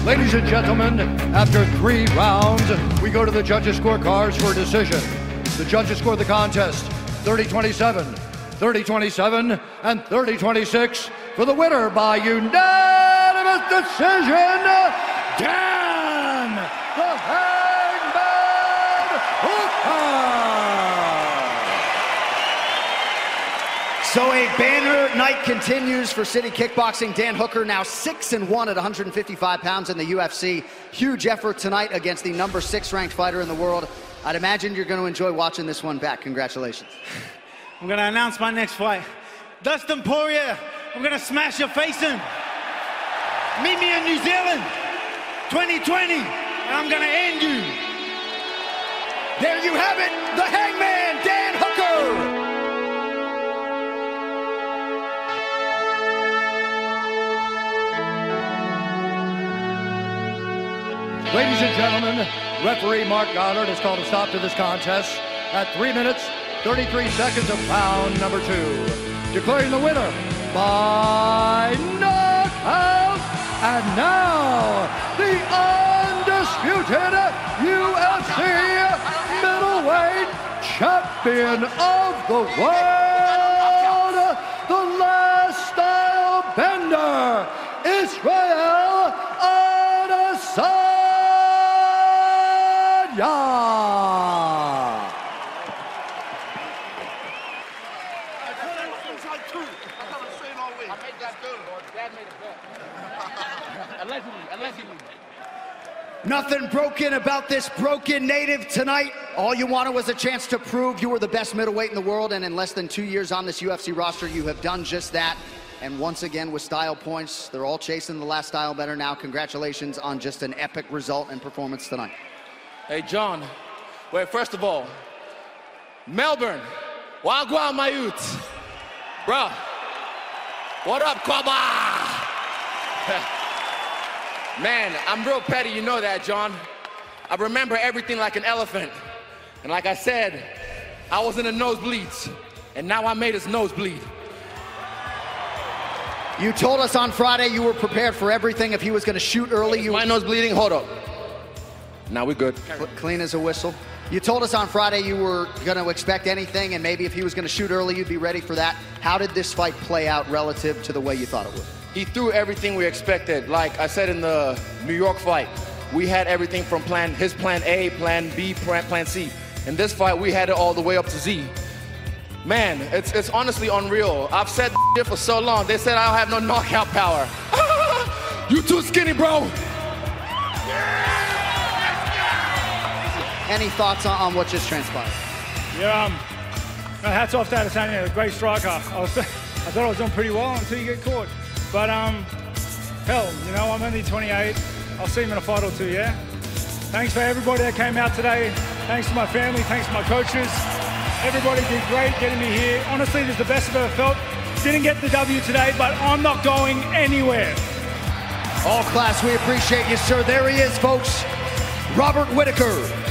Ladies and gentlemen, after 3 rounds, we go to the judges' scorecards for a decision. The judges scored the contest 30-27, 30-27, and 30-26 for the winner by unanimous decision, Dan the Hangman Hooker! So a banner night continues for City Kickboxing. Dan Hooker now 6-1 at 155 pounds in the UFC. Huge effort tonight against the number 6 ranked fighter in the world. I'd imagine you're going to enjoy watching this one back. Congratulations. I'm going to announce my next fight. Dustin Poirier, I'm going to smash your face in. Meet me in New Zealand, 2020, and I'm going to end you. There you have it, the Hangman, Dan Hooker. Ladies and gentlemen, referee Mark Goddard has called a stop to this contest at 3 minutes, 33 seconds of round number 2. Declaring the winner by knockout, and now the undisputed UFC middleweight champion of the world, the last style bender, Israel Adesanya. Nothing broken about this broken native tonight. All you wanted was a chance to prove you were the best middleweight in the world, and in less than 2 years on this UFC roster, you have done just that. And once again, with style points, they're all chasing the last style better now. Congratulations on just an epic result and performance tonight. Hey, John. Wait, first of all, Melbourne, wagwan my youth. Bro, what up, Kwaba? Man, I'm real petty, you know that, John. I remember everything like an elephant. And like I said, I was in the nosebleeds, and now I made his nose bleed. You told us on Friday you were prepared for everything. If he was going to shoot early, My nose bleeding? Hold up. Now we're good. Clean as a whistle. You told us on Friday you were going to expect anything, and maybe if he was going to shoot early, you'd be ready for that. How did this fight play out relative to the way you thought it would? He threw everything we expected. Like I said in the New York fight, we had everything from his plan A, plan B, plan C. In this fight, we had it all the way up to Z. Man, it's honestly unreal. I've said this for so long. They said I don't have no knockout power. You too skinny, bro. Any thoughts on what just transpired? Yeah, hats off to Adesanya, a great striker. I thought I was doing pretty well until you get caught. But hell, you know, I'm only 28. I'll see him in a fight or two, yeah? Thanks for everybody that came out today. Thanks to my family, thanks to my coaches. Everybody did great getting me here. Honestly, this is the best I've ever felt. Didn't get the W today, but I'm not going anywhere. All class, we appreciate you, sir. There he is, folks. Robert Whitaker.